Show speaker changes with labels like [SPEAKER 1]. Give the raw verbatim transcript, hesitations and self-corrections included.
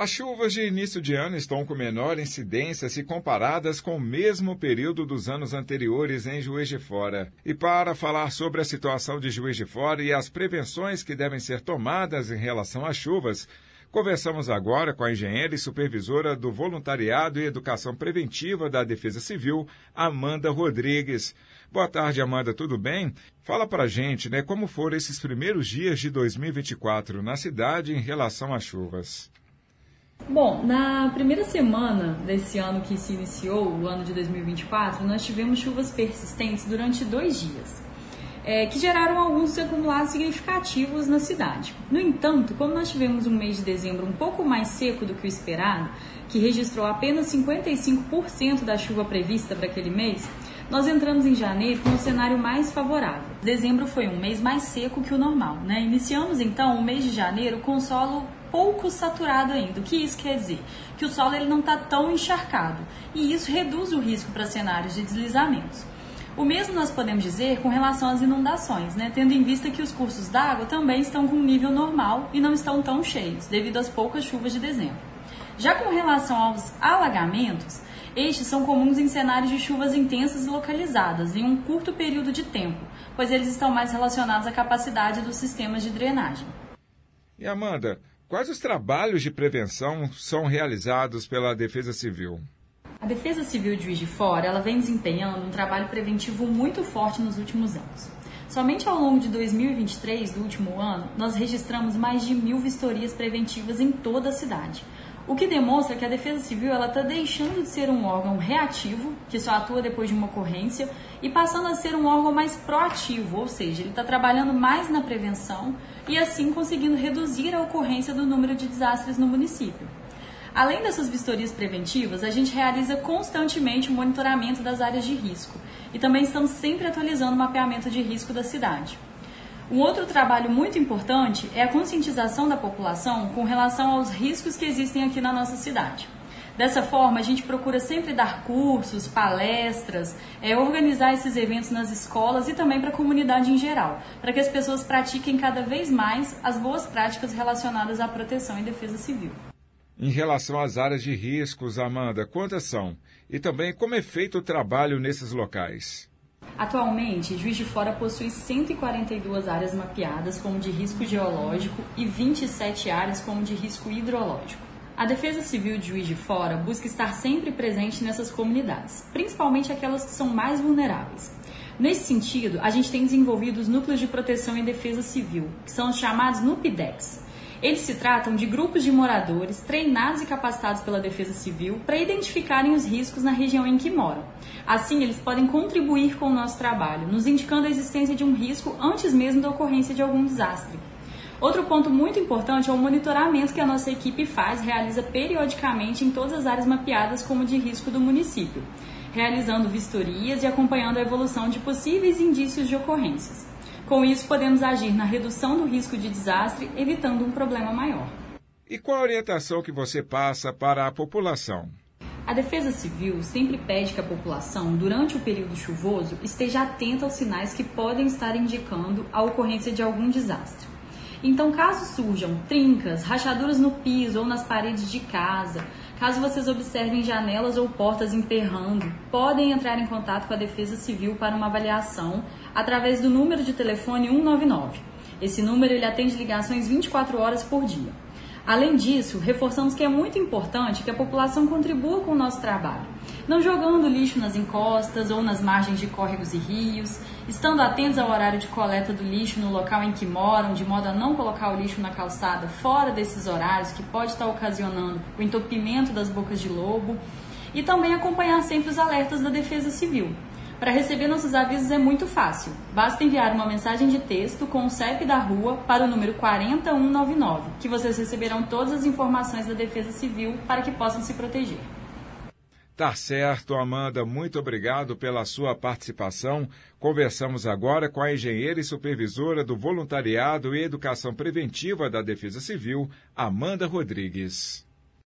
[SPEAKER 1] As chuvas de início de ano estão com menor incidência se comparadas com o mesmo período dos anos anteriores em Juiz de Fora. E para falar sobre a situação de Juiz de Fora e as prevenções que devem ser tomadas em relação às chuvas, conversamos agora com a engenheira e supervisora do Voluntariado e Educação Preventiva da Defesa Civil, Amanda Rodrigues. Boa tarde, Amanda, tudo bem? Fala pra gente, né, como foram esses primeiros dias de dois mil e vinte e quatro na cidade em relação às chuvas.
[SPEAKER 2] Bom, na primeira semana desse ano que se iniciou, o ano de dois mil e vinte e quatro, nós tivemos chuvas persistentes durante dois dias, é, que geraram alguns acumulados significativos na cidade. No entanto, como nós tivemos um mês de dezembro um pouco mais seco do que o esperado, que registrou apenas cinquenta e cinco por cento da chuva prevista para aquele mês, nós entramos em janeiro com um cenário mais favorável. Dezembro foi um mês mais seco que o normal, né? Iniciamos então o mês de janeiro com solo pouco saturado ainda. O que isso quer dizer? Que o solo ele não está tão encharcado e isso reduz o risco para cenários de deslizamentos. O mesmo nós podemos dizer com relação às inundações, né? Tendo em vista que os cursos d'água também estão com um nível normal e não estão tão cheios, devido às poucas chuvas de dezembro. Já com relação aos alagamentos, estes são comuns em cenários de chuvas intensas e localizadas em um curto período de tempo, pois eles estão mais relacionados à capacidade dos sistemas de drenagem.
[SPEAKER 1] E Amanda, quais os trabalhos de prevenção são realizados pela Defesa Civil?
[SPEAKER 2] A Defesa Civil de Juiz de Fora ela vem desempenhando um trabalho preventivo muito forte nos últimos anos. Somente ao longo de dois mil e vinte e três, do último ano, nós registramos mais de mil vistorias preventivas em toda a cidade, o que demonstra que a Defesa Civil está deixando de ser um órgão reativo, que só atua depois de uma ocorrência, e passando a ser um órgão mais proativo, ou seja, ele está trabalhando mais na prevenção e assim conseguindo reduzir a ocorrência do número de desastres no município. Além dessas vistorias preventivas, a gente realiza constantemente o monitoramento das áreas de risco e também estamos sempre atualizando o mapeamento de risco da cidade. Um outro trabalho muito importante é a conscientização da população com relação aos riscos que existem aqui na nossa cidade. Dessa forma, a gente procura sempre dar cursos, palestras, é, organizar esses eventos nas escolas e também para a comunidade em geral, para que as pessoas pratiquem cada vez mais as boas práticas relacionadas à proteção e defesa civil.
[SPEAKER 1] Em relação às áreas de riscos, Amanda, quantas são? E também como é feito o trabalho nesses locais?
[SPEAKER 2] Atualmente, Juiz de Fora possui cento e quarenta e duas áreas mapeadas como de risco geológico e vinte e sete áreas como de risco hidrológico. A Defesa Civil de Juiz de Fora busca estar sempre presente nessas comunidades, principalmente aquelas que são mais vulneráveis. Nesse sentido, a gente tem desenvolvido os Núcleos de Proteção e Defesa Civil, que são os chamados NUPDECs. Eles se tratam de grupos de moradores treinados e capacitados pela Defesa Civil para identificarem os riscos na região em que moram. Assim, eles podem contribuir com o nosso trabalho, nos indicando a existência de um risco antes mesmo da ocorrência de algum desastre. Outro ponto muito importante é o monitoramento que a nossa equipe faz, realiza periodicamente em todas as áreas mapeadas como de risco do município, realizando vistorias e acompanhando a evolução de possíveis indícios de ocorrências. Com isso, podemos agir na redução do risco de desastre, evitando um problema maior.
[SPEAKER 1] E qual a orientação que você passa para a população?
[SPEAKER 2] A Defesa Civil sempre pede que a população, durante o período chuvoso, esteja atenta aos sinais que podem estar indicando a ocorrência de algum desastre. Então, caso surjam trincas, rachaduras no piso ou nas paredes de casa, caso vocês observem janelas ou portas emperrando, podem entrar em contato com a Defesa Civil para uma avaliação através do número de telefone cento e noventa e nove. Esse número ele atende ligações vinte e quatro horas por dia. Além disso, reforçamos que é muito importante que a população contribua com o nosso trabalho, não jogando lixo nas encostas ou nas margens de córregos e rios, estando atentos ao horário de coleta do lixo no local em que moram, de modo a não colocar o lixo na calçada fora desses horários, que pode estar ocasionando o entupimento das bocas de lobo, e também acompanhar sempre os alertas da Defesa Civil. Para receber nossos avisos é muito fácil. Basta enviar uma mensagem de texto com o C E P da rua para o número quatro zero um nove nove, que vocês receberão todas as informações da Defesa Civil para que possam se proteger.
[SPEAKER 1] Tá certo, Amanda. Muito obrigado pela sua participação. Conversamos agora com a engenheira e supervisora do Voluntariado e Educação Preventiva da Defesa Civil, Amanda Rodrigues.